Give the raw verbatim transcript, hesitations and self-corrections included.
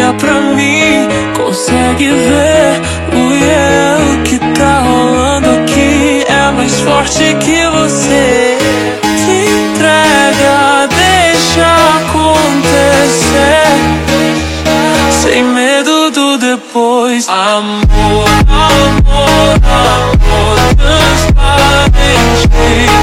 olha pra mim, consegue ver o eu que tá rolando aqui é mais forte que você. Te entrega, deixa acontecer, sem medo do depois. Amor, amor, amor transparente.